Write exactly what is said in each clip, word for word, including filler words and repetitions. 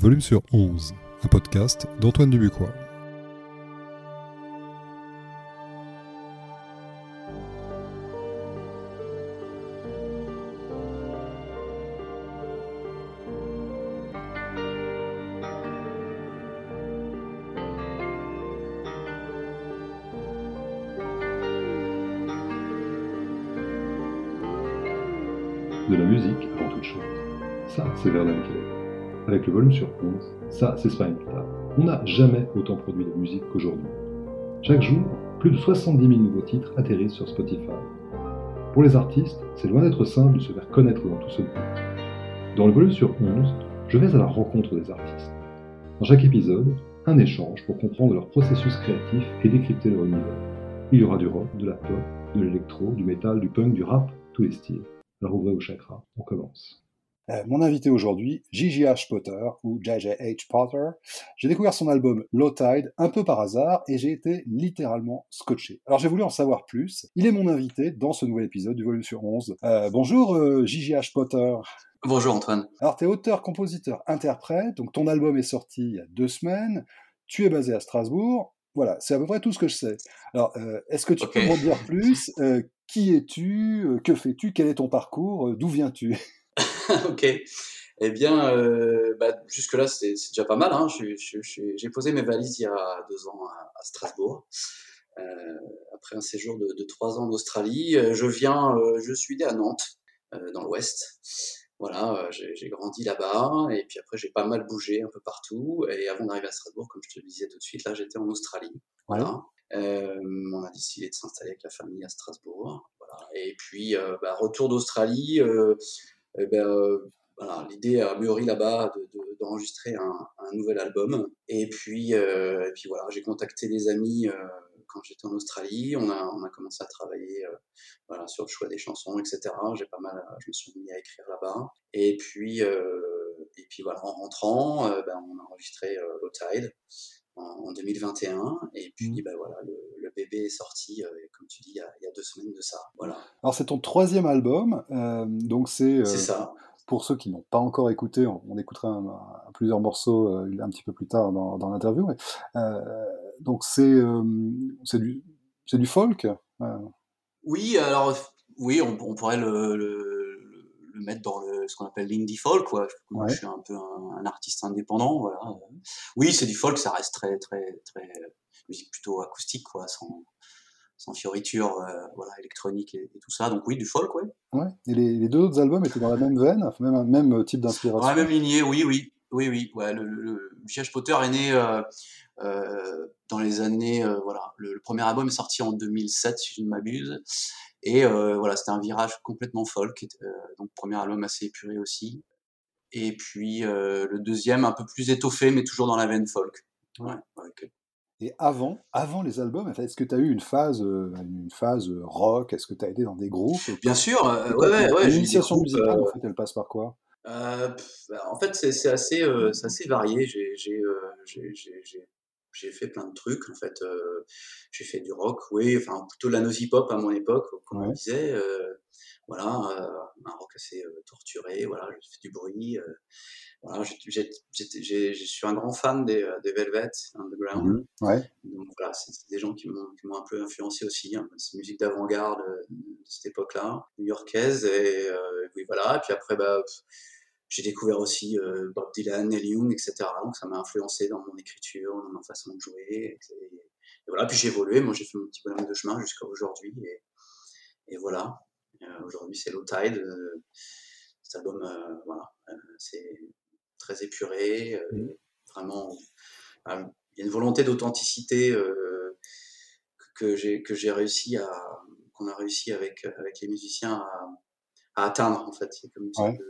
Volume sur onze, un podcast d'Antoine Dubuquois. De la musique avant toute chose. Ça, c'est Verlaine Kelly. Avec le volume sur onze, ça, c'est Spinal Tap. On n'a jamais autant produit de musique qu'aujourd'hui. Chaque jour, plus de soixante-dix mille nouveaux titres atterrissent sur Spotify. Pour les artistes, c'est loin d'être simple de se faire connaître dans tout ce bruit. Dans le volume sur onze, je vais à la rencontre des artistes. Dans chaque épisode, un échange pour comprendre leur processus créatif et décrypter leur univers. Il y aura du rock, de la pop, de l'électro, du métal, du punk, du rap, tous les styles. Alors ouvrez vos chakras, on commence. Euh, mon invité aujourd'hui, J J H Potter, ou J J H Potter. J'ai découvert son album Low Tide un peu par hasard et j'ai été littéralement scotché. Alors j'ai voulu en savoir plus. Il est mon invité dans ce nouvel épisode du volume sur onze. Euh, bonjour euh, J J H Potter. Bonjour Antoine. Alors tu es auteur, compositeur, interprète, donc ton album est sorti il y a deux semaines. Tu es basé à Strasbourg. Voilà, c'est à peu près tout ce que je sais. Alors, euh, est-ce que tu Okay. peux m'en dire plus euh, Qui es-tu euh, Que fais-tu Quel est ton parcours euh, D'où viens-tu? Ok. Eh bien, euh, bah, jusque-là, c'est, c'est déjà pas mal. Hein. Je, je, je, j'ai posé mes valises il y a deux ans à, à Strasbourg. Euh, après un séjour de, de trois ans en Australie, euh, je viens, euh, je suis né à Nantes, euh, dans l'Ouest. Voilà, euh, j'ai, j'ai grandi là-bas et puis après j'ai pas mal bougé un peu partout. Et avant d'arriver à Strasbourg, comme je te le disais tout de suite, là j'étais en Australie. Voilà. Ouais. Euh, on a décidé de s'installer avec la famille à Strasbourg. Voilà. Et puis euh, bah, retour d'Australie. Euh, Eh ben, euh, voilà, l'idée a mûri là-bas de, de, d'enregistrer un, un nouvel album. Et puis, euh, et puis voilà, j'ai contacté des amis euh, quand j'étais en Australie. On a, on a commencé à travailler euh, voilà, sur le choix des chansons, et cetera. J'ai pas mal, je me suis mis à écrire là-bas. Et puis, euh, et puis voilà, en rentrant, euh, ben, on a enregistré euh, Low Tide en, en deux mille vingt et un. Et puis, mmh. ben voilà, le, le bébé est sorti, euh, comme tu dis, il y, a, il y a deux semaines de ça. Voilà. Alors, c'est ton troisième album, euh, donc c'est... Euh, c'est ça. Pour ceux qui n'ont pas encore écouté, on, on écoutera un, un, plusieurs morceaux euh, un petit peu plus tard dans, dans l'interview. Mais, euh, donc c'est, euh, c'est, du, c'est du folk euh. Oui, alors oui, on, on pourrait le, le, le mettre dans le, ce qu'on appelle l'indie folk, quoi. Moi, ouais. Je suis un peu un, un artiste indépendant, voilà. Oui, c'est du folk, ça reste très, très, très musique plutôt acoustique, quoi, sans, sans fioriture, euh, voilà, électronique et, et tout ça. Donc oui, du folk, ouais. Ouais. Et les, les deux autres albums étaient dans la même veine, même même type d'inspiration. Dans la même lignée, oui, oui, oui, oui. Ouais, le, le, le J H Potter est né euh, euh, dans les années, euh, voilà. Le, le premier album est sorti en deux mille sept, si je ne m'abuse. Et euh, voilà, c'était un virage complètement folk, euh, donc premier album assez épuré aussi. Et puis euh, le deuxième un peu plus étoffé, mais toujours dans la veine folk. Ouais, okay. Et avant, avant les albums, en fait, est-ce que tu as eu une phase, euh, une phase rock? Est-ce que tu as été dans des groupes? Bien sûr, euh, ouais, ouais, ouais. L'initiation musicale, euh... en fait, elle passe par quoi? euh, pff, En fait, c'est, c'est assez, euh, c'est assez varié. J'ai, j'ai, euh, j'ai, j'ai, j'ai... J'ai fait plein de trucs, en fait. Euh, j'ai fait du rock, oui, enfin plutôt de la noisy pop à mon époque, comme ouais. on disait. Euh, voilà, euh, un rock assez euh, torturé. Voilà, j'ai fait du bruit. Euh, voilà, j'ai, j'ai, j'ai, j'ai, je suis un grand fan des, des Velvet Underground. Mmh, ouais. Donc voilà, c'est, c'est des gens qui m'ont, qui m'ont un peu influencé aussi. Hein. C'est une musique d'avant-garde euh, de cette époque-là, new-yorkaise. Et euh, oui, voilà. Et puis après, bah. Pff, j'ai découvert aussi euh, Bob Dylan, Neil Young, et cetera. Donc ça m'a influencé dans mon écriture, dans ma façon de jouer. Et, et, et voilà, puis j'ai évolué. Moi, j'ai fait mon petit bonhomme de chemin jusqu'à aujourd'hui. Et, et voilà, euh, aujourd'hui, c'est Low Tide. Euh, cet album, euh, voilà, euh, c'est très épuré. Euh, mmh. Vraiment, euh, il y a une volonté d'authenticité euh, que, que, j'ai, que j'ai réussi à, qu'on a réussi avec, avec les musiciens à, à atteindre, en fait. C'est comme une sorte ouais. de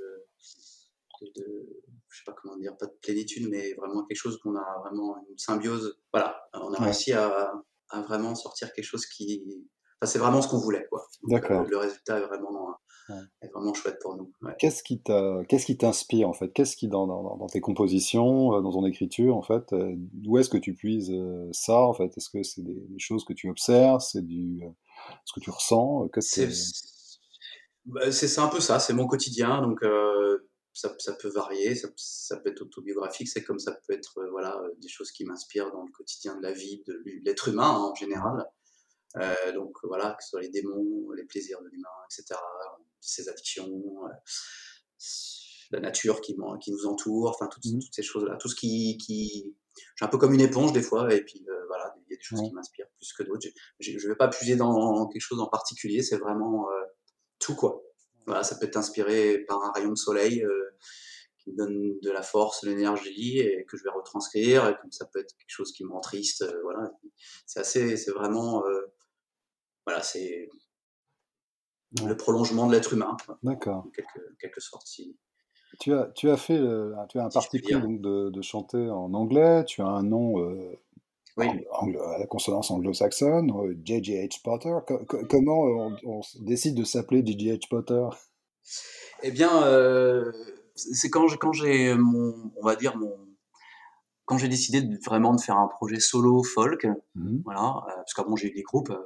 de, je sais pas comment dire, pas de plénitude, mais vraiment quelque chose qu'on a vraiment une symbiose. Voilà, on a ouais. réussi à, à vraiment sortir quelque chose qui, enfin, c'est vraiment ce qu'on voulait, quoi. Donc, D'accord. Le, le résultat est vraiment, ouais. est vraiment chouette pour nous. Ouais. Qu'est-ce qui t'a, qu'est-ce qui t'inspire en fait? Qu'est-ce qui dans, dans, dans tes compositions, dans ton écriture en fait, d'où est-ce que tu puises ça en fait? Est-ce que c'est des, des choses que tu observes, c'est du, ce que tu ressens? Qu'est-ce c'est, que... c'est, c'est un peu ça, c'est mon quotidien, donc. Euh, ça, ça peut varier, ça, ça peut être autobiographique, c'est comme ça peut être euh, voilà, euh, des choses qui m'inspirent dans le quotidien de la vie de l'être humain hein, en général. Euh, donc voilà, que ce soit les démons, les plaisirs de l'humain, et cetera, ses addictions, euh, la nature qui, qui nous entoure, enfin toutes, Mhm. toutes ces choses-là, tout ce qui, qui... Je suis un peu comme une éponge des fois, et puis euh, voilà, il y a des choses Ouais. qui m'inspirent plus que d'autres. Je ne vais pas puiser dans quelque chose en particulier, c'est vraiment euh, tout quoi. Voilà, ça peut être inspiré par un rayon de soleil euh, qui me donne de la force, de l'énergie et que je vais retranscrire, et comme ça peut être quelque chose qui me rend triste. Euh, voilà, c'est assez, c'est vraiment, euh, voilà, c'est Ouais. le prolongement de l'être humain, quoi, D'accord. en quelque, quelque sorte. Si, Tu as, tu as fait, euh, tu as un si je parti puis pris dire. donc de, de chanter en anglais. Tu as un nom euh, Oui. ang- ang- à la consonance anglo-saxonne, euh, J J H Potter. Co- co- comment on, on s- décide de s'appeler J J H Potter? Eh bien, euh, c'est quand j'ai, quand j'ai mon, on va dire mon, quand j'ai décidé de, vraiment de faire un projet solo folk, Mhm. voilà, euh, parce qu'avant j'ai eu des groupes. Euh,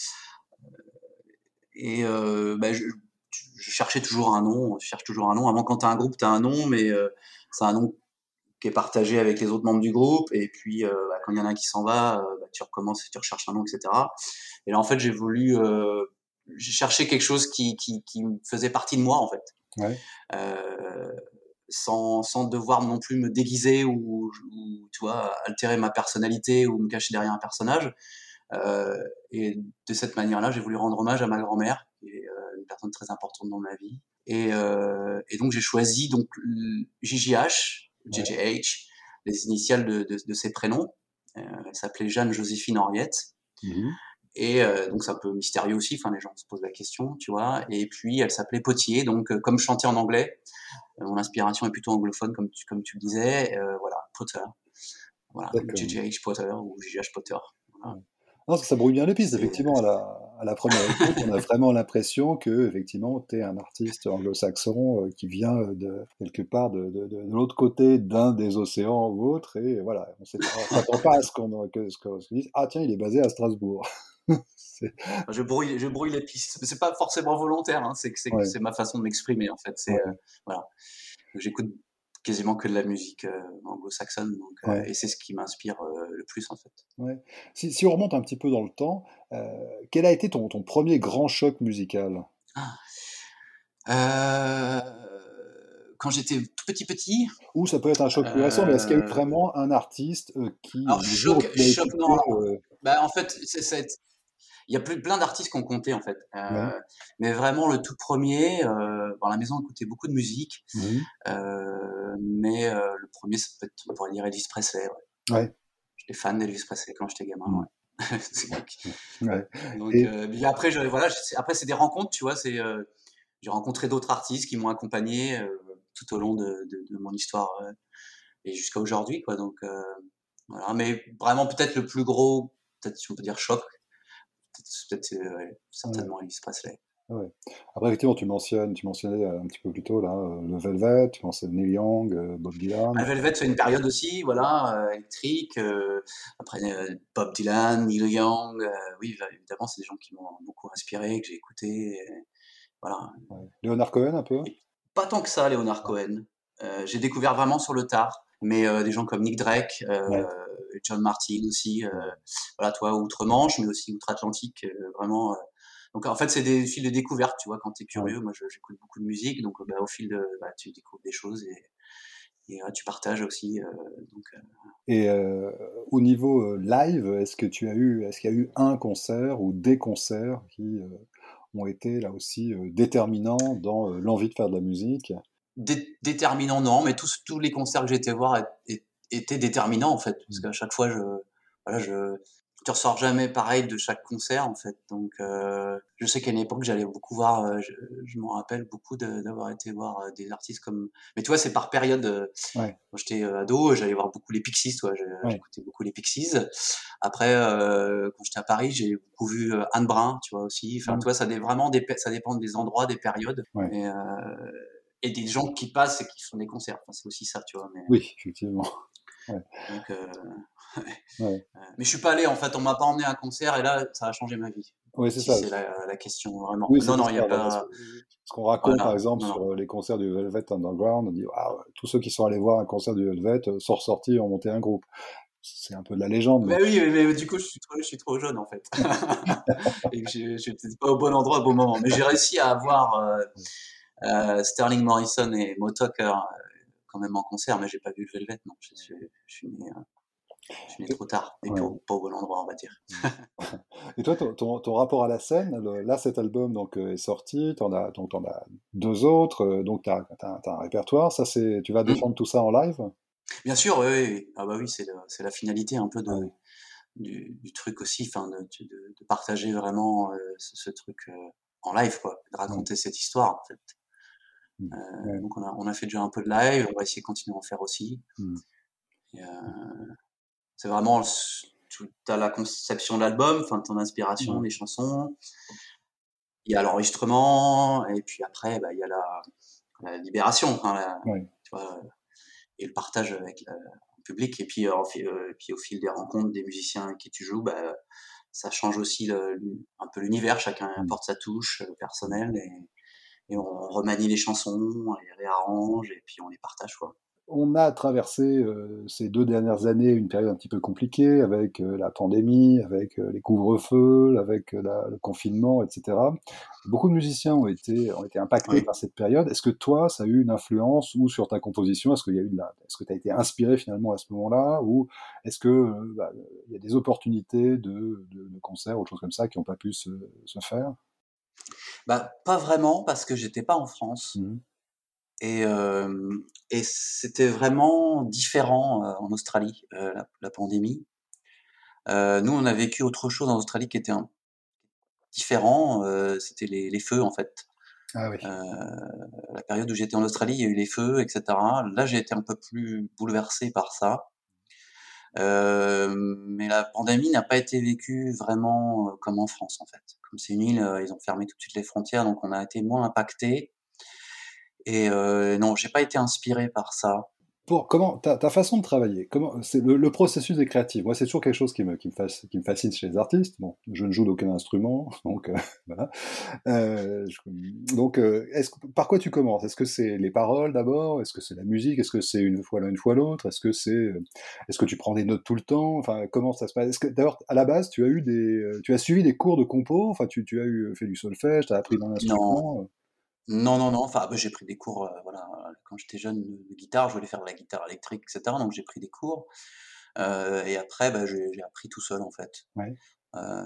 Et euh, bah, je, je cherchais toujours un nom, je cherche toujours un nom. Avant, quand tu as un groupe, tu as un nom, mais euh, c'est un nom qui est partagé avec les autres membres du groupe. Et puis, euh, bah, quand il y en a un qui s'en va, euh, bah, tu recommences, tu recherches un nom, et cetera. Et là, en fait, j'ai voulu euh, j'ai cherché quelque chose qui, qui, qui faisait partie de moi, en fait. Ouais. Euh, sans, sans devoir non plus me déguiser ou, ou tu vois, altérer ma personnalité ou me cacher derrière un personnage. Euh, et de cette manière-là, j'ai voulu rendre hommage à ma grand-mère, qui est euh, une personne très importante dans ma vie. Et, euh, et donc j'ai choisi donc J J H, Ouais. J J H, les initiales de, de, de ses prénoms. Euh, elle s'appelait Jeanne Joséphine Henriette. Mhm. Et euh, donc c'est un peu mystérieux aussi. Enfin, les gens se posent la question, tu vois. Et puis elle s'appelait Potier. Donc euh, comme je chantais en anglais, euh, mon inspiration est plutôt anglophone, comme tu comme tu le disais. Euh, voilà, Potter. Voilà, D'accord. J J H Potter ou J J H Potter. Voilà. Ouais. Non, parce que ça brouille bien les pistes, C'est effectivement, à la, à la première écoute, on a vraiment l'impression que, effectivement, tu es un artiste anglo-saxon euh, qui vient euh, de quelque part de, de, de, de l'autre côté d'un des océans ou autre, et voilà, on s'est- on s'attend pas à ce qu'on que, ce qu'on se dise, ah tiens, il est basé à Strasbourg. C'est- Je brouille, je brouille les pistes. Mais c'est pas forcément volontaire, hein. C'est que c'est, ouais, c'est ma façon de m'exprimer en fait. C'est euh, ouais, voilà. J'écoute quasiment que de la musique euh, anglo-saxonne, donc euh, ouais, et c'est ce qui m'inspire euh, le plus en fait. ouais. Si, si on remonte un petit peu dans le temps, euh, quel a été ton, ton premier grand choc musical? Euh, quand j'étais tout petit petit, Ou ça peut être un choc plus récent, mais est-ce qu'il y a eu euh, vraiment un artiste euh, qui, alors le jour où choc, tu l'as choc non. écouté, Alors, euh, bah en fait, c'est, c'est, il y a plus, plein d'artistes qui ont compté en fait. ouais, Euh, mais vraiment le tout premier, euh, bon, à la maison on écoutait beaucoup de musique. mhm, Euh, mais euh, le premier, ça peut être, on pourrait dire Elvis Presley. Ouais. ouais, J'étais fan d'Elvis Presley quand j'étais gamin. mhm, Ouais. ouais. Donc, Et euh, puis après, je, voilà, je- après c'est des rencontres, tu vois. C'est, euh, j'ai rencontré d'autres artistes qui m'ont accompagné euh, tout au long de, de, de mon histoire euh, et jusqu'à aujourd'hui, quoi. Donc, euh, voilà. Mais vraiment, peut-être le plus gros, peut-être si on peut dire choc, peut-être, peut-être euh, ouais, ouais, certainement Elvis Presley. ouais. Après, effectivement, tu mentionnes, tu mentionnais euh, un petit peu plus tôt là, euh, le Velvet, tu mentionnes Neil Young, euh, Bob Dylan. Ah, Velvet, c'est une période aussi, voilà, euh, électrique. Euh, après, euh, Bob Dylan, Neil Young, euh, oui, bah, évidemment, c'est des gens qui m'ont beaucoup inspiré, que j'ai écouté. Et voilà. Ouais. Leonard Cohen un peu? Et pas tant que ça, Leonard Cohen. Euh, j'ai découvert vraiment sur le tard, mais euh, des gens comme Nick Drake, euh, Ouais, John Martin aussi, euh, ouais, voilà, toi, outre-Manche, mais aussi outre-Atlantique, euh, vraiment. Euh. Donc en fait, c'est des fils de découverte, tu vois, quand tu es ouais. curieux. Moi, je- j'écoute beaucoup de musique, donc euh, bah, au fil de, bah, tu découvres des choses et, et ouais, tu partages aussi. Euh, donc, euh, Et euh, au niveau euh, live, est-ce que tu as eu, est-ce qu'il y a eu un concert ou des concerts qui euh, ont été là aussi euh, déterminants dans euh, l'envie de faire de la musique? dé- déterminant, non, mais tous, tous les concerts que j'ai été voir é- é- étaient déterminants en fait, parce Mm. qu'à chaque fois, je, voilà, je, tu ressors jamais pareil de chaque concert en fait. Donc, euh, je sais qu'à une époque, j'allais beaucoup voir, euh, je, je m'en rappelle beaucoup de- d'avoir été voir euh, des artistes comme, mais tu vois, c'est par période. euh, Ouais, Quand j'étais euh, ado, j'allais voir beaucoup les Pixies, toi, je- ouais, j'écoutais beaucoup les Pixies. Après, euh, quand j'étais à Paris, j'ai beaucoup vu euh, Anne Brun, tu vois aussi. Enfin, mm, tu vois, ça, dé- vraiment des, ça dépend des endroits, des périodes. ouais. Et, euh, et des gens qui passent et qui font des concerts. Enfin, c'est aussi ça, tu vois. Mais, Oui, effectivement. Ouais, donc, euh, ouais. mais je suis pas allé, en fait, on m'a pas emmené à un concert et là, ça a changé ma vie. Oui, c'est si ça. c'est la, la question vraiment. Oui, Non, c'était non, il n'y a ça. Voilà. Ce pas. ce qu'on raconte, par Voilà, exemple, non, non. sur les concerts du Velvet Underground, on dit, ah, ouais, tous ceux qui sont allés voir un concert du Velvet euh, sont ressortis et ont monté un groupe. C'est un peu de la légende, mais Mais oui, mais, mais du coup, je suis trop, je suis trop jeune en fait. Et que je je suis peut-être pas au bon endroit au bon moment. Mais j'ai réussi à avoir euh, euh, Sterling Morrison et Mo Tucker euh, quand même en concert, mais j'ai pas vu le Velvet, non. Je suis, je suis né, euh, je suis né trop tard, et pas ouais. au, pas au bon endroit, on va dire. Et toi, ton, ton- ton rapport à la scène, le- là, cet album donc euh, est sorti, t'en as, donc t'en as deux autres, euh, donc t'as, t'as, t'as un répertoire. Ça, c'est, tu vas Hmm. défendre tout ça en live? Bien sûr, oui, oui, oui. Ah bah oui, c'est la, c'est la finalité un peu Ouais. de, du, du truc aussi, enfin, de, de, de partager vraiment euh, ce, ce truc euh, en live, quoi, de Ouais. raconter cette histoire, en fait. Mm. Euh, Ouais. donc on a, on a fait déjà un peu de live, on va essayer de continuer à en faire aussi. Mm. Et, euh, c'est vraiment, le- tu as la conception de l'album, enfin, ton inspiration, Ouais. les chansons, il y a l'enregistrement, et puis après, bah, il y a la, la libération, enfin, la- Ouais. tu vois, et le partage avec la- le public. Et puis, euh, au fi- euh, puis au fil des rencontres des musiciens avec qui tu joues, bah, ça change aussi le- un peu l'univers, chacun Mm. apporte sa touche euh, personnelle, et, et on remanie les chansons, on les réarrange, et puis on les partage, quoi. On a traversé euh, ces deux dernières années une période un petit peu compliquée avec euh, la pandémie, avec euh, les couvre-feux, avec euh, la- le confinement, et cetera. Beaucoup de musiciens ont été, ont été impactés Oui. par cette période. Est-ce que toi, ça a eu une influence ou sur ta composition? Est-ce qu'il y a eu de la, est-ce que tu as été inspiré finalement à ce moment-là? Ou est-ce que euh, bah, il y a des opportunités de, de, de concerts ou de choses comme ça qui n'ont pas pu se, se faire? Bah, pas vraiment, parce que j'étais pas en France. Mhm. Et, euh, et c'était vraiment différent euh, en Australie, euh, la, la pandémie. Euh, nous, on a vécu autre chose en Australie qui était un, différent, euh, c'était les, les feux, en fait. Ah oui. Euh, la période où j'étais en Australie, il y a eu les feux, et cetera. Là, j'ai été un peu plus bouleversé par ça. Euh, mais la pandémie n'a pas été vécue vraiment euh, comme en France, en fait. Comme c'est une île, euh, ils ont fermé tout de suite les frontières, donc on a été moins impacté. Et euh, non, j'ai pas été inspiré par ça. Pour comment ta, ta façon de travailler, comment c'est le, le processus est créatif. Moi, c'est toujours quelque chose qui me, qui me, fasse- qui me fascine chez les artistes. Bon, je ne joue d'aucun instrument, donc euh, voilà. Euh, je- donc, euh, est-ce que- par quoi tu commences? Est-ce que c'est les paroles d'abord? Est-ce que c'est la musique? Est-ce que c'est une fois l'un, une fois l'autre? Est-ce que c'est, euh, est-ce que tu prends des notes tout le temps? Enfin, comment ça se passe? Est-ce que d'ailleurs, à la base, tu as eu des, euh, tu as suivi des cours de compo? Enfin, tu, tu as eu fait du solfège, tu as appris d'un Non, instrument? non, non, non. Enfin, bah, j'ai pris des cours. Euh, voilà, quand j'étais jeune de, de guitare, je voulais faire de la guitare électrique, et cetera. Donc j'ai pris des cours. Euh, et après, bah, j'ai j'ai appris tout seul, en fait. Ouais. Euh,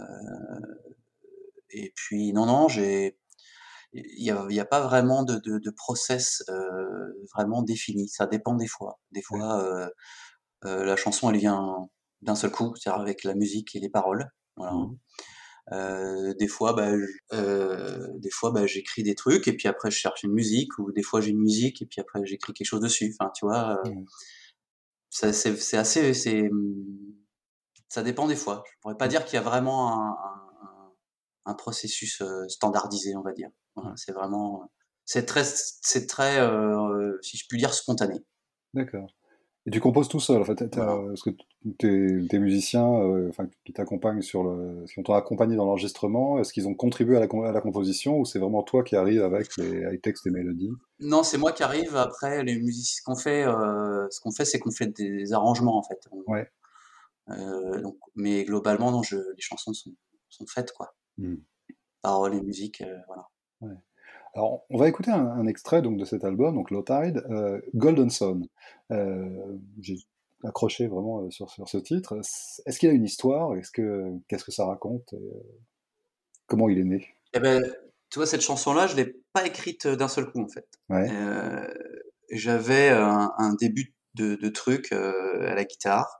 et puis, non, non, j'ai, il y a, il y a pas vraiment de, de, de process euh, vraiment défini. Ça dépend des fois. Des Ouais. fois, euh, euh, la chanson, elle vient d'un seul coup, c'est-à-dire avec la musique et les paroles. Voilà. Mhm. Euh, des fois, bah, j- euh, des fois, bah, j'écris des trucs et puis après je cherche une musique, ou des fois j'ai une musique et puis après j'écris quelque chose dessus. Enfin, tu vois, euh, Ouais. ça, c'est, c'est assez, c'est, hum, ça dépend des fois. Je pourrais pas dire qu'il y a vraiment un, un, un- un processus euh, standardisé, on va dire. Voilà, Ouais. c'est vraiment, c'est très, c'est très, euh, si je puis dire, spontané. D'accord. Et tu composes tout seul, en fait. t'as- Voilà. Parce que tes, tes musiciens, euh, enfin, qui t'accompagnent sur le, qui t'ont accompagné dans l'enregistrement, est-ce qu'ils ont contribué à la, com- à la composition ou c'est vraiment toi qui arrives avec les, avec textes et mélodies? Non, c'est moi qui arrive après les musiques. Ce qu'on fait, euh, ce qu'on fait, c'est qu'on fait des arrangements en fait. On- Ouais. euh, donc, mais globalement, non, je, les chansons sont, sont faites quoi. Hmm. Paroles et musique, euh, voilà. Ouais. Alors, on va écouter un, un extrait donc de cet album, donc Low Tide, euh, Golden Sun. Euh, j'ai accroché vraiment euh, sur, sur ce titre. Est-ce qu'il y a une histoire? Est-ce que, qu'est-ce que ça raconte? Et, euh, comment il est né? Eh ben, tu vois, cette chanson-là, je l'ai pas écrite d'un seul coup en fait. Ouais. Euh, J'avais un, un début de, de truc euh, à la guitare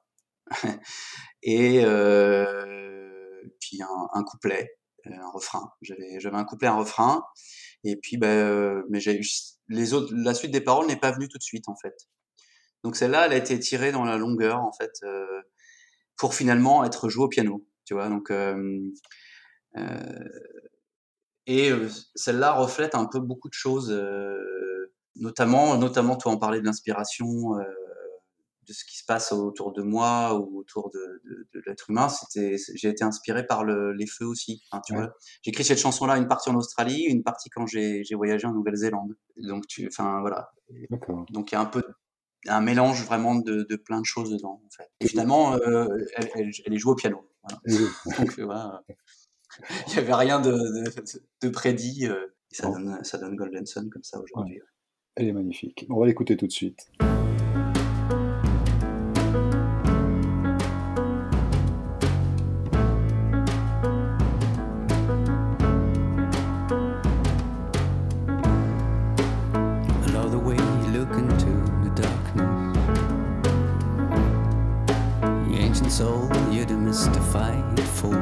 et euh, puis un, un couplet, euh, un refrain. J'avais, j'avais un couplet, un refrain. Et puis, ben, euh, mais j'ai eu les autres, la suite des paroles n'est pas venue tout de suite en fait. Donc celle-là, elle a été tirée dans la longueur en fait, euh, pour finalement être jouée au piano, tu vois. Donc euh, euh, et euh, celle-là reflète un peu beaucoup de choses, euh, notamment, notamment toi en parlais de l'inspiration, euh, de ce qui se passe autour de moi ou autour de, de, de l'être humain, c'était, j'ai été inspiré par le, les feux aussi. Hein, tu Ouais. vois, j'ai écrit cette chanson-là, une partie en Australie, une partie quand j'ai, j'ai voyagé en Nouvelle-Zélande. Donc, tu, enfin voilà. D'accord. Donc il y a un peu un mélange vraiment de, de plein de choses dedans, en fait. Et finalement, euh, elle, elle, elle est jouée au piano. Voilà. Et oui. Donc euh, voilà, il n'y avait rien de, de, de prédit. Euh, et ça Bon. donne, ça donne Golden Sun comme ça aujourd'hui. Ouais. Elle est magnifique. On va l'écouter tout de suite. Soul, you're the mystified fool.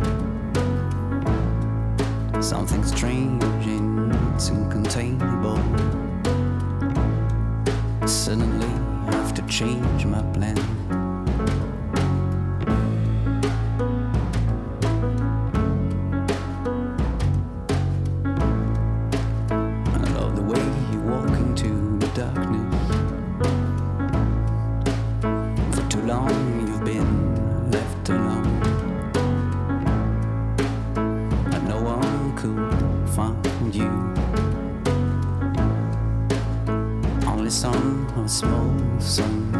Something strange and it's incontainable. Suddenly I have to change my plan. I love the way you walk into the darkness. For too long you've been left alone, and no one could find you. Only some of a small sun.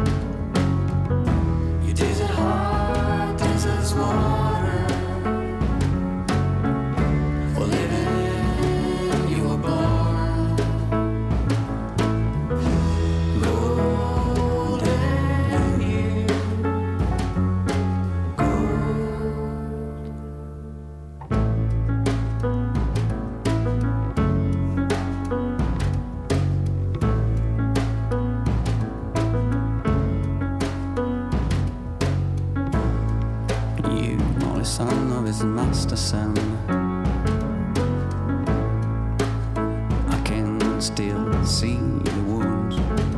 You desert heart, desert water. For living you were born. Golden year. You are the son of his master son. I can still see the wounds,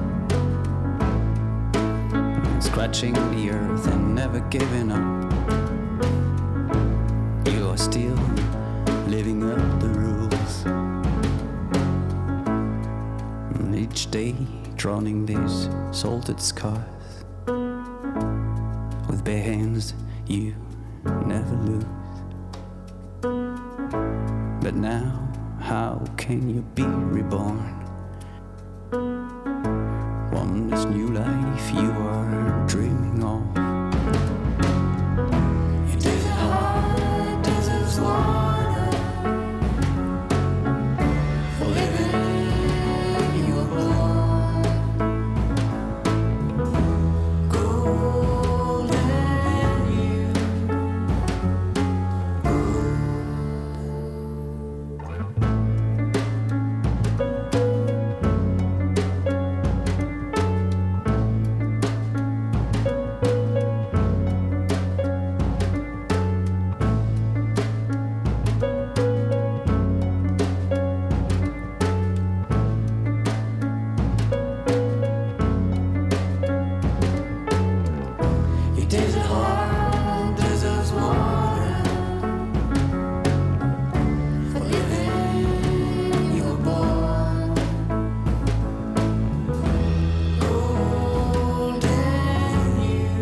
scratching the earth and never giving up. You are still living up the rules. And each day drowning these salted scars. With bare hands you never lose. But now, how can you be reborn? One this new life you are dreaming of. You desert heart, desert water. For living you were born. Golden year. You desert heart, desert water. For living you were born. Golden year.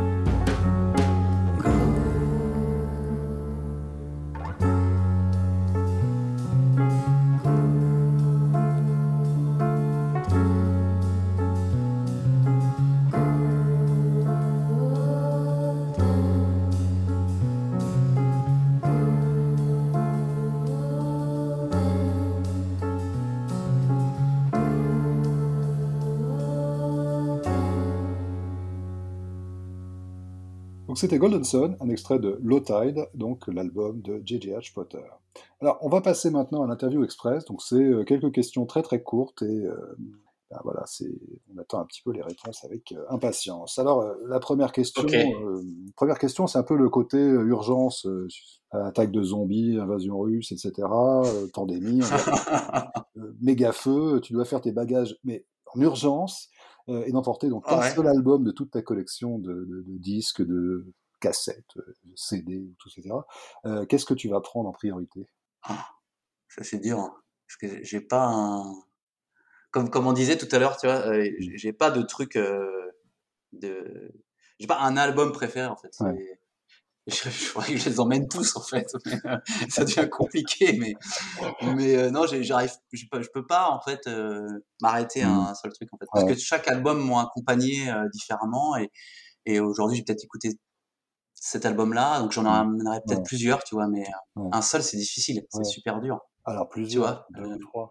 Donc c'était Golden Sun, un extrait de Low Tide, donc l'album de J J H Potter. Alors on va passer maintenant à l'interview express, donc c'est euh, quelques questions très très courtes et euh, ben voilà, c'est, on attend un petit peu les réponses avec euh, impatience. Alors euh, la première question, Ok. euh, première question, c'est un peu le côté euh, urgence, euh, attaque de zombies, invasion russe, et cetera, euh, pandémie, on va- euh, méga feu, tu dois faire tes bagages, mais en urgence, euh, et d'emporter donc Ah un ouais. seul album de toute ta collection de, de- de disques, de cassettes, euh, de C D, tout, et cetera. Euh, qu'est-ce que tu vas prendre en priorité? Ah, ça c'est dur, hein, parce que j'ai pas un... Comme, comme on disait tout à l'heure, tu vois, euh, j'ai j'ai pas de truc... euh, de... J'ai pas un album préféré, en fait. Ouais. Je, je crois que je les emmène tous, en fait. Ça devient compliqué, mais, mais euh, non, j'ai- j'arrive, je peux, je peux pas, en fait, euh, m'arrêter à Mmh. un seul truc, en fait. Parce Ouais. que chaque album m'a accompagné euh, différemment, et, et aujourd'hui, j'ai peut-être écouté cet album-là, donc j'en Mmh. amènerai peut-être Ouais. plusieurs, tu vois, mais euh, Ouais. un seul, c'est difficile, c'est Ouais. super dur, Alors tu plusieurs, vois. deux Euh, ou trois.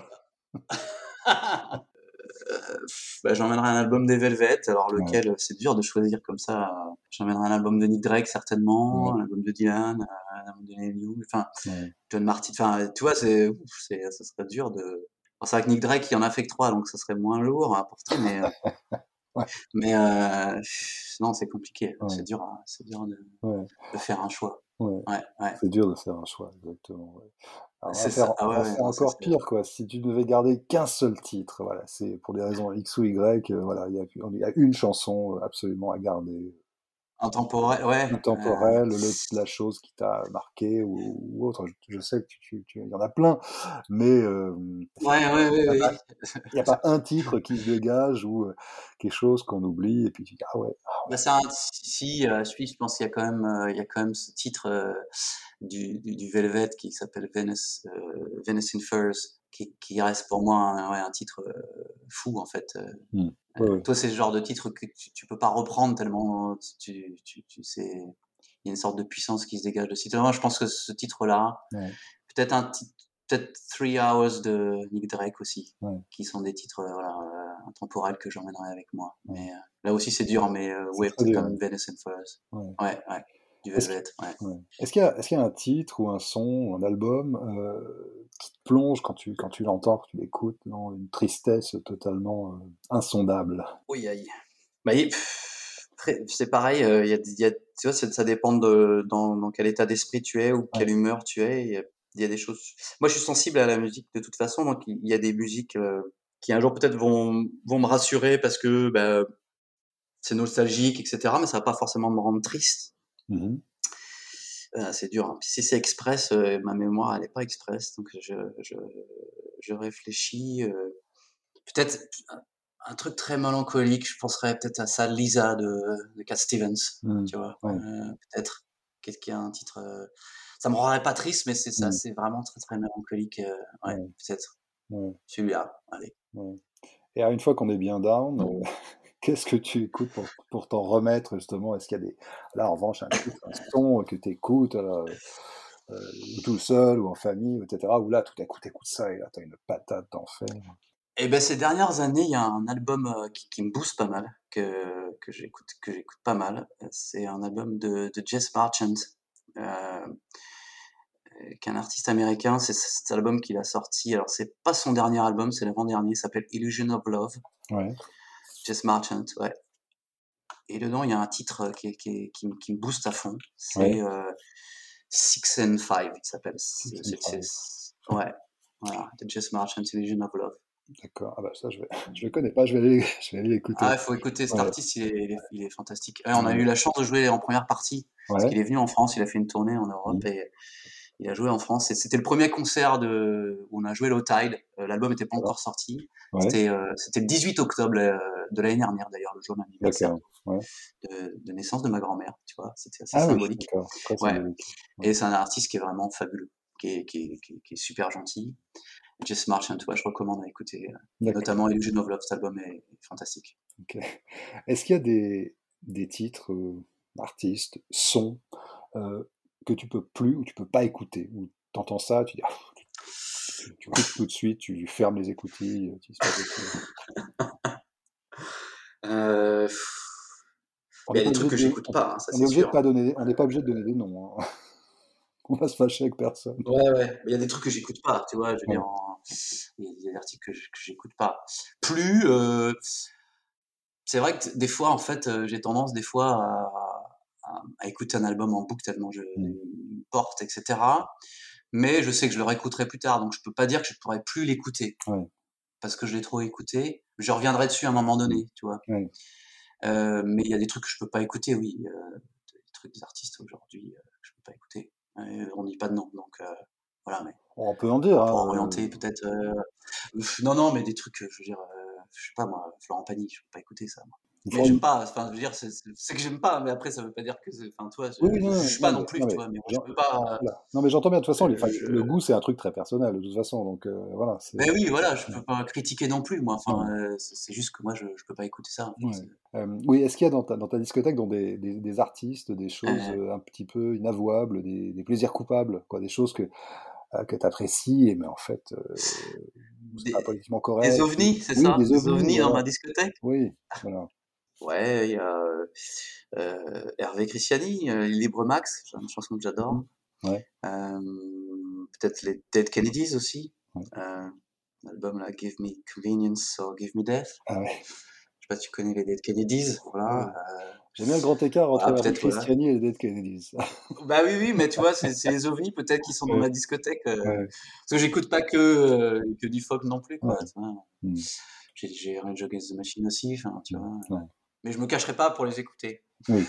bah, j'emmènerai un album des Velvet, alors Ouais. lequel, c'est dur de choisir comme ça. J'emmènerai un album de Nick Drake, certainement, Ouais. un album de Dylan, euh, un album de Neil Young, enfin, Ouais. John Martin, enfin, tu vois, c'est, ouf, c'est, ça serait dur de. Alors, c'est vrai que Nick Drake, il en a fait que trois, donc ça serait moins lourd à porter, mais, euh, Ouais. mais euh, non, c'est compliqué, Ouais. c'est dur, à- c'est dur de, Ouais. de faire un choix. Ouais. Ouais, ouais, C'est dur de faire un choix, exactement. Ouais. Alors, on va c'est faire, ça. Ah on ouais, va ouais, faire non, ça encore c'est. pire, quoi. Si tu devais garder qu'un seul titre, voilà, c'est pour des raisons X ou Y, euh, voilà, il y a, il y a une chanson euh, absolument à garder. Intemporel, ouais. Euh, Intemporelle, le, la chose qui t'a marqué ou, ou autre. Je, je sais que tu, tu, tu- il y en a plein, mais euh, ouais, ouais, ouais, il n'y a, ouais. pas- il y a pas un titre qui se dégage ou euh, quelque chose qu'on oublie et puis tu dis ah ouais, ah Bah, c'est un, si, euh, je je pense qu'il y a quand même, euh, il y a quand même ce titre euh, du, du, du Velvet qui s'appelle Venice, euh, Venice in Furs, qui, qui reste pour moi un, ouais, un titre euh, fou en fait. Euh, ouais. Hmm. euh, Ouais, ouais. toi, c'est le genre de titre que tu, tu peux pas reprendre tellement tu, tu, tu sais, il y a une sorte de puissance qui se dégage de ce titre. Moi, je pense que ce titre-là, Ouais, peut-être un titre, peut-être Three Hours de Nick Drake aussi, ouais, qui sont des titres euh, voilà, euh, intemporels que j'emmènerai avec moi. ouais. Mais euh, là aussi, c'est dur, mais euh, C'est ouais, très peut-être quand dur. même Venice and Furs. Ouais. Ouais, ouais, du Est-ce que- Velvet, ouais. ouais. Est-ce qu'il y a, est-ce qu'il y a un titre ou un son ou un album euh, qui te plonge quand tu, quand tu l'entends, quand tu l'écoutes, dans une tristesse totalement euh, insondable? Oui, aïe. Bah, il- pff, après, c'est pareil, euh, il y a, il y a, tu vois, c'est- ça dépend de dans, dans quel état d'esprit tu es ou Ouais. quelle humeur tu es. Il y a, il y a des choses. Moi, je suis sensible à la musique de toute façon, donc il y a des musiques euh, qui un jour peut-être vont, vont me rassurer parce que bah, c'est nostalgique, et cetera. Mais ça va pas forcément me rendre triste. Mhm. Euh, c'est dur, hein. Puis si c'est express, euh, ma mémoire elle est pas express, donc je je, je réfléchis. Euh, peut-être un, un truc très mélancolique. Je penserais peut-être à ça, Lisa de, de Cat Stevens, Mhm. tu vois. Ouais. Euh, peut-être qu'est-ce qu'il y a un titre. Euh, ça me rendrait pas triste, mais c'est ça, Mhm. c'est vraiment très très mélancolique. Euh, ouais, Ouais. peut-être Ouais. celui-là. Allez. Ouais. Et alors, une fois qu'on est bien down, euh, qu'est-ce que tu écoutes pour, pour t'en remettre justement? Est-ce qu'il y a des... Là, en revanche, un titre, un son que tu écoutes euh, euh, ou tout seul ou en famille, et cetera. Ou là, tout à coup, t'écoutes ça et là, t'as une patate d'enfer. Et ben ces dernières années, il y a un album euh, qui, qui me booste pas mal, que que j'écoute que j'écoute pas mal. C'est un album de, de Jess Marchant. Euh, qui est un artiste américain. C'est cet album qu'il a sorti. Alors, c'est pas son dernier album, c'est l'avant-dernier. Il s'appelle Illusion of Love. Ouais. Jess Marchant, ouais. Et dedans, il y a un titre qui, qui, qui, qui me booste à fond. Ouais. C'est euh, Six and Five, il s'appelle. Six C'est, and c'est, Five. c'est- ouais, voilà. De Jess Marchant, Illusion of Love. D'accord. Ah bah ça, je vais... je le connais pas, je vais aller, je vais aller l'écouter. Ah, il faut écouter cet Ouais. artiste, il est, il est, il est fantastique. Ouais, on a Ouais. eu la chance de jouer en première partie, parce Ouais. qu'il est venu en France, il a fait une tournée en Europe Mhm. et il a joué en France. Et c'était le premier concert de, où on a joué Low Tide. Euh, l'album n'était pas D'accord. encore sorti. Ouais. C'était, euh, c'était le dix-huit octobre euh, de l'année dernière, d'ailleurs, le jour de l'anniversaire D'accord. Ouais. de, de naissance de ma grand-mère. Tu vois, c'était assez Ah oui, symbolique. d'accord. Très Ouais. symbolique. Ouais. Et c'est un artiste qui est vraiment fabuleux, qui est, qui est, qui est, qui est super gentil. Jess Marchant, tu vois, je recommande à écouter. euh, D'accord. Notamment Illusion of Love, cet album est, est fantastique. Ok. Est-ce qu'il y a des, des titres, euh, artistes, sons, euh, que tu peux plus ou tu peux pas écouter? Ou t'entends ça, tu dis, ah, tu, tu coupes tout de suite, tu fermes les écoutilles, tu dis, c'est pas possible. Euh, On Il y n'est a pas des trucs obligé que de, j'écoute on, pas, hein, ça on est c'est obligé de sûr. pas donner, on n'est pas obligé de donner des noms, hein. On va se fâcher avec personne. Ouais, ouais. Mais il y a des trucs que j'écoute pas, tu vois. Je veux Ouais. dire, en- il y a des articles que je- que j'écoute pas. Plus, euh, c'est vrai que t- des fois, en fait, euh, j'ai tendance des fois à, à- à écouter un album en boucle tellement je Mm. il me porte, et cetera. Mais je sais que je le réécouterai plus tard, donc je peux pas dire que je pourrais plus l'écouter Ouais. parce que je l'ai trop écouté. Je reviendrai dessus à un moment Mm. donné, tu vois. Ouais. Euh, mais il y a des trucs que je peux pas écouter, oui. Euh, des trucs des artistes aujourd'hui euh, que je peux pas écouter. Euh, on dit pas de nom, donc euh, voilà. Mais On peut en dire, pour hein. orienter euh, peut-être. Euh, non, non, mais des trucs, euh, je veux dire, euh, je sais pas moi, Florent Pagny, je peux pas écouter ça. Moi. Il Mais faudrait... j'aime pas, enfin, je veux dire, c'est c'est- c'est que j'aime pas, mais après, ça veut pas dire que c'est. Enfin, toi, je, Oui, oui, je non, juge non, pas non, non mais, plus, non, tu mais, vois, mais moi, je j'en- peux pas. voilà. Non, mais j'entends bien, de toute façon, les, Je, enfin, le je- goût, c'est un truc très personnel, de toute façon, donc euh, voilà. C'est... Ben oui, voilà, je Ouais. peux pas critiquer non plus, moi. Enfin, Ouais. euh, c'est c'est juste que moi, je, je peux pas écouter ça. Enfin, Ouais. c'est- Euh, oui, est-ce qu'il y a dans ta, dans ta discothèque donc, des, des, des artistes, des choses euh, euh, un petit peu inavouables, des, des plaisirs coupables, quoi, des choses que, euh, que tu apprécies, mais en fait, euh, c'est pas des, politiquement des correct. ou- ovnis, c'est Oui, ça? des Des ovnis, ovnis dans voilà. ma discothèque? Oui, voilà. Ouais, il y a euh, euh, Hervé Christiani, euh, Libre Max, c'est une chanson que Mhm. j'adore. Ouais, Euh, Peut-être les Dead Kennedys aussi. ouais. Euh, L'album là, Give Me Convenience or Give Me Death. Ah ouais. Je sais pas si tu connais les Dead Kennedys. Voilà. Ouais. Euh, J'aime bien le grand écart entre voilà, Hervé peut-être, voilà. Christiani et les Dead Kennedys. Bah oui, oui, mais tu vois, c'est c'est les ovnis peut-être qui sont dans Ouais, ma discothèque. euh, ouais, parce que j'écoute pas que, euh, que du folk non plus, quoi. ouais. Tu vois. Mm. J'ai j'ai Rage Against the Machine aussi, enfin, tu Mm. vois. Ouais. Mais je me cacherai pas pour les écouter. Oui.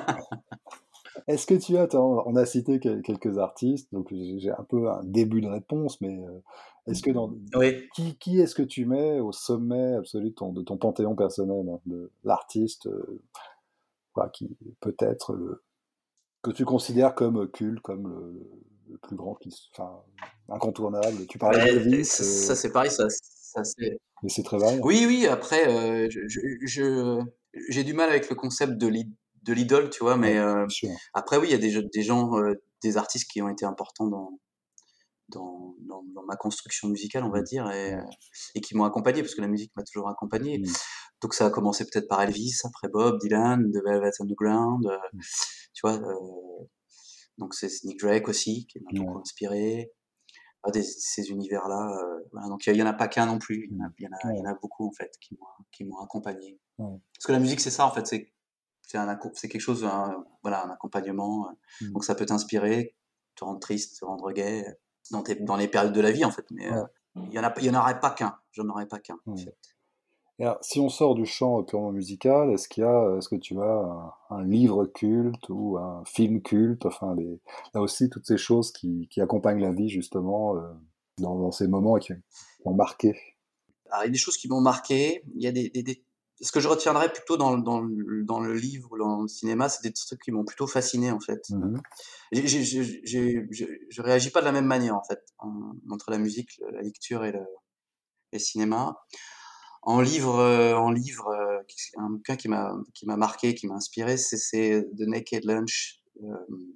Est-ce que tu as, attends, on a cité quel- quelques artistes, donc j'ai j'ai un peu un début de réponse, mais euh, est-ce que dans Oui. qui, qui est-ce que tu mets au sommet absolu de ton, de ton panthéon personnel, hein, de l'artiste, euh, quoi, qui peut-être le que tu considères comme culte, comme le, le plus grand, qui, s- enfin, incontournable. Tu parlais Ouais, d'Elvis, ça, ça, euh, c'est pareil, ça, ça c'est. mais c'est très varié. Oui, oui, après, euh, je, je, je- j'ai du mal avec le concept de l'i- de l'idole, tu vois, Ouais, mais euh, bien sûr. après, oui, il y a des, je- des gens, euh, des artistes qui ont été importants dans, dans, dans, dans ma construction musicale, on va Mm. dire, et, Ouais. euh, et qui m'ont accompagné, parce que la musique m'a toujours accompagné. Mm. Donc ça a commencé peut-être par Elvis, après Bob Dylan, The Velvet Underground, euh, Mm. tu vois, euh, donc c'est Nick Drake aussi, qui m'a beaucoup Ouais. inspiré. Ah, des, ces univers-là, euh, voilà. Donc il y, y en a pas qu'un non plus, il y en a, Mm. il y en a, il y en Ouais. a beaucoup en fait qui m'ont qui m'ont accompagné. Ouais. Parce que la musique c'est ça en fait, c'est c'est un acco- c'est quelque chose, un, voilà, un accompagnement. euh. Mm. Donc ça peut t'inspirer, te rendre triste, te rendre gai euh, dans tes dans les périodes de la vie en fait. Mais euh, Ouais. il y en a, il y en aurait pas qu'un, j'en aurais pas qu'un en Ouais. fait. Et alors, si on sort du champ purement musical, est-ce qu'il y a, est-ce que tu as un, un livre culte ou un film culte, enfin, les, là aussi, toutes ces choses qui, qui accompagnent la vie, justement, euh, dans, dans ces moments et qui, qui ont marqué. Alors il y a des choses qui m'ont marqué, il y a des, des, des- ce que je retiendrai plutôt dans, le- dans, le, dans le livre ou dans le cinéma, c'est des trucs qui m'ont plutôt fasciné en fait. Mhm. J'ai, j'ai, j'ai, j'ai- je je réagis pas de la même manière en fait en- entre la musique, la lecture et le, et le cinéma. En livre, euh, en livre, euh, un bouquin qui m'a qui m'a marqué, qui m'a inspiré, c'est, c'est The Naked Lunch euh,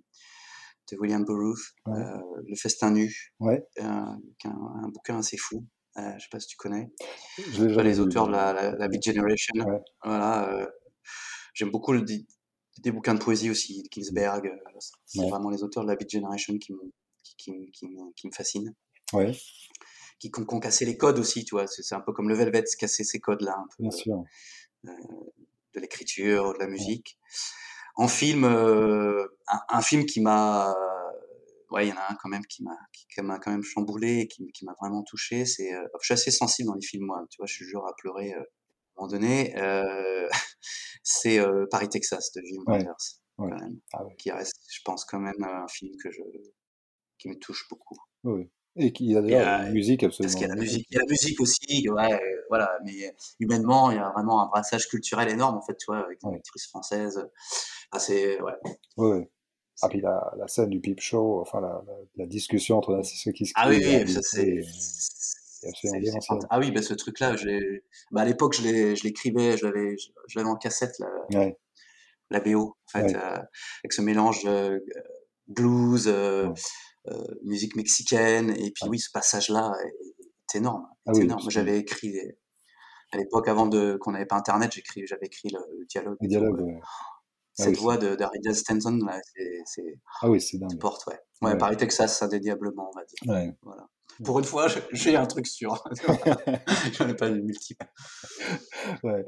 de William Burroughs, Ouais. euh, Le Festin nu, Ouais, euh, qui est un, un bouquin assez fou. Euh, je sais pas si tu connais. je l'ai Tu vois, jamais les lu, auteurs mais de la, la, la ouais, Beat Generation. ouais, Voilà. euh, J'aime beaucoup le, des, des bouquins de poésie aussi, de Ginsberg. euh, C'est ouais, vraiment les auteurs de la Beat Generation qui, m'ont- qui, qui, me- qui, me- qui me fascinent. ouais, Qui, qui ont qui ont cassé les codes aussi, tu vois. C'est c'est un peu comme le Velvet, casser ces codes-là, un peu bien sûr. euh, de l'écriture, de la Ouais, musique. En film, euh, un, un film qui m'a, euh, ouais, il y en a un quand même qui m'a, qui, qui m'a quand même chamboulé, et qui, qui m'a vraiment touché. C'est, euh, je suis assez sensible dans les films, moi. Tu vois, je suis genre à pleurer euh, à un moment donné. Euh, c'est euh, Paris, Texas de Wim ouais, Wenders, ouais. quand même, Ah ouais, qui reste, je pense, quand même un film que je, qui me touche beaucoup. oui, oui. Et qui a Et, d'ailleurs euh, une musique parce absolument qu'il y a la musique, magnifique. il y a la musique aussi, ouais, euh, voilà. Mais humainement, il y a vraiment un brassage culturel énorme, en fait, tu vois, avec une Ouais, actrice française. Ah, c'est, ouais, oui, oui. Ah, puis c'est- la, la scène du Peep Show, enfin, la, la, la discussion entre Narcisse ah Kiski oui, et oui, ça Alizé c'est, est, est absolument c'est, c'est démentiel. fanta- Ah oui, bah ce truc-là, je l'ai, bah à l'époque, je l'ai, je l'écrivais, je l'avais, je, je l'avais en cassette, la, Ouais, la B O, en fait, ouais, euh, avec ce mélange euh, blues, euh, ouais, euh, musique mexicaine, et puis ouais. oui, ce passage-là est, est énorme, Ah est oui, énorme. Moi, absolument. j'avais écrit à l'époque, avant de qu'on n'avait pas Internet, j'écris, j'avais écrit le, le dialogue Les et tout. dialogues, euh. ouais. Ah oui, Cette c'est, voix de d'Ariel Stenson, là, c'est, c'est, ah oui, c'est te dingue. porte, ouais. Ouais, Ouais, Paris, Texas, indéniablement, on va dire. ouais. Voilà. Pour une fois, j'ai un truc sûr. J'en ai pas eu multiple. Ouais.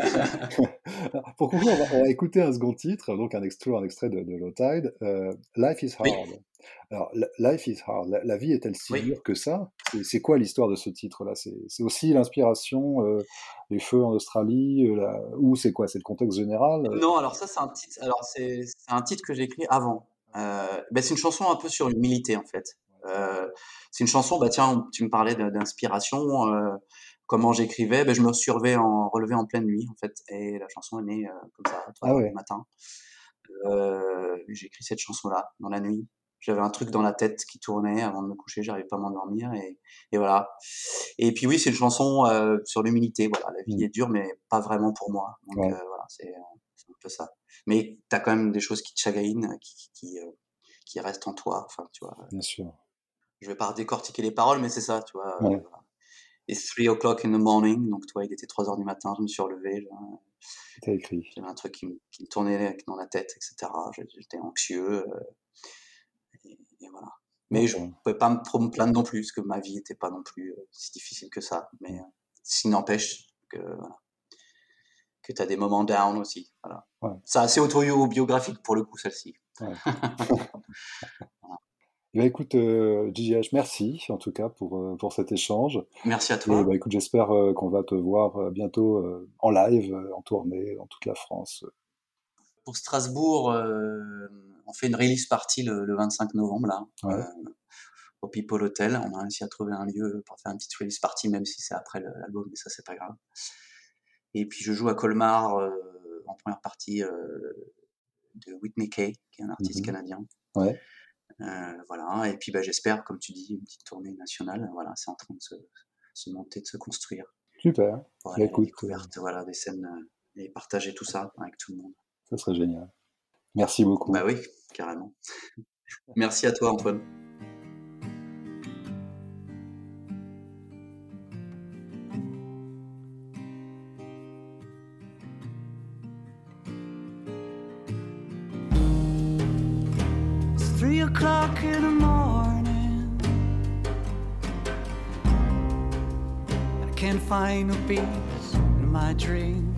Pour conclure, on va, on va écouter un second titre, donc un extrait, un extrait de, de Low Tide, euh, Life is Oui, Hard. Alors, la- Life is Hard, la, la vie est-elle si oui. dure que ça? C'est c'est quoi l'histoire de ce titre-là? C'est c'est aussi l'inspiration, euh, les feux en Australie, euh, la- ou c'est quoi? C'est le contexte général? euh Non, alors ça, c'est un titre. Alors c'est c'est un titre que j'ai écrit avant. Euh, ben, c'est une chanson un peu sur l'humilité en fait. Euh, c'est une chanson. Bah tiens, tu me parlais de- d'inspiration. Euh, comment j'écrivais, ben, je me suis relevé en, relevé en pleine nuit, en fait, et la chanson est née euh, comme ça, à trois Ah heures ouais. du matin. Euh, j'ai écrit cette chanson-là dans la nuit. J'avais un truc dans la tête qui tournait avant de me coucher, j'arrivais pas à m'endormir, et, et voilà. Et puis oui, c'est une chanson euh, sur l'humilité. Voilà, la vie Mm. est dure, mais pas vraiment pour moi. Donc Ouais. euh, voilà, c'est, euh, c'est un peu ça. Mais t'as quand même des choses qui te chagrinent, qui, qui, euh, qui restent en toi. Enfin, tu vois, Bien sûr. je vais pas décortiquer les paroles, mais c'est ça, tu vois. euh, Ouais. voilà. It's three o'clock in the morning, donc toi, il était trois heures du matin, je me suis relevé, là, T'as écrit. j'avais un truc qui, me- qui me tournait dans la tête, et cetera. J'étais anxieux, euh, et, et voilà. Mais je D'accord. pouvais pas me, trop me plaindre non plus, parce que ma vie était pas non plus euh, si difficile que ça. Mais euh, s'il n'empêche que voilà, que t'as des moments down aussi. Voilà. Ouais. C'est assez autobiographique pour le coup, celle-ci. Ouais. Eh ben, écoute, euh, J J H, merci en tout cas pour, euh, pour cet échange. Merci à Et toi. bah, écoute, j'espère euh, qu'on va te voir euh, bientôt euh, en live, euh, en tournée, dans toute la France. Pour Strasbourg, euh, on fait une release party le, le vingt-cinq novembre, là, Ouais. euh, au People Hotel. On a réussi à trouver un lieu pour faire une petite release party, même si c'est après le- l'album, mais ça, c'est pas grave. Et puis, je joue à Colmar euh, en première partie euh, de Whitney Kay, qui est un artiste Mhm. canadien. Ouais. Euh, voilà. Et puis, bah, j'espère, comme tu dis, une petite tournée nationale. Voilà, c'est en train de se, se monter, de se construire. Super. Pour Bah, aller à la écoute, euh, découverte, voilà, des scènes euh, et partager tout ça avec tout le monde. ça serait génial. Merci beaucoup. Bah oui, carrément. Merci à toi, Antoine. It's three o'clock in the morning, and I can't find no peace in my dream.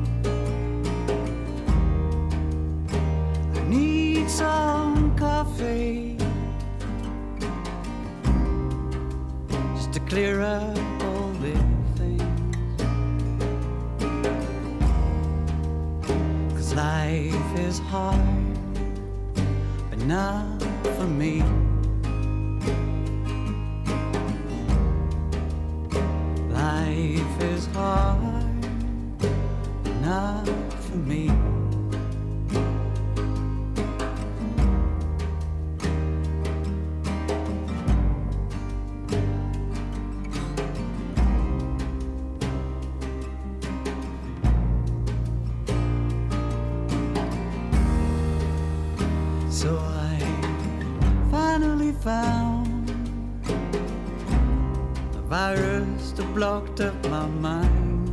I need some coffee just to clear up all the things, 'cause life is hard, but not for me. Life is hard, but not for me. So I finally found a virus that blocked up my mind,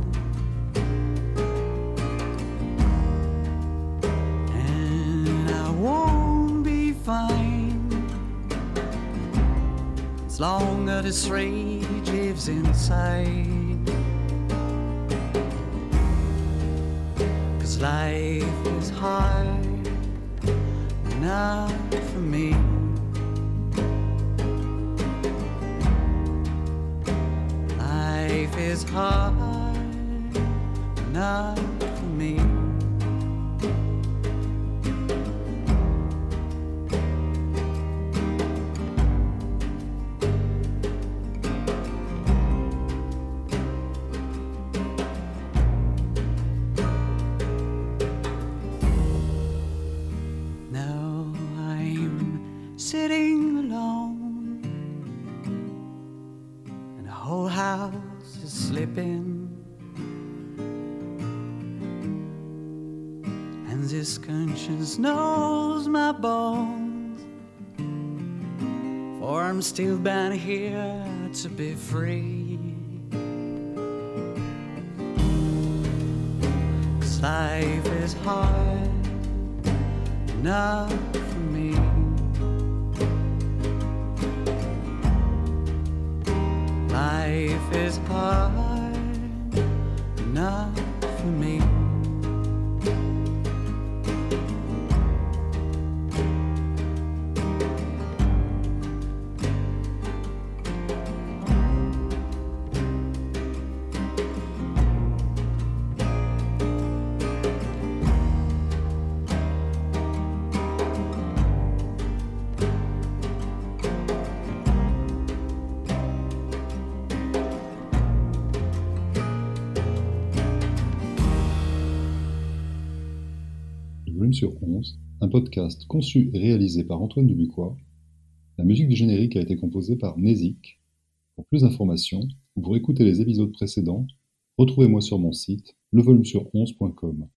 and I won't be fine as long as this rage lives inside. 'Cause life is hard, not for me. Life is hard, not for me. Now I'm sitting alone, and the whole house is slipping, and this conscience knows my bones, for I'm still bound here to be free. 'Cause life is hard, not for me. Life is hard, not for me. volume sur onze, un podcast conçu et réalisé par Antoine Dubuquois. La musique du générique a été composée par Nezik. Pour plus d'informations, ou pour écouter les épisodes précédents, retrouvez-moi sur mon site le volume sur onze point com.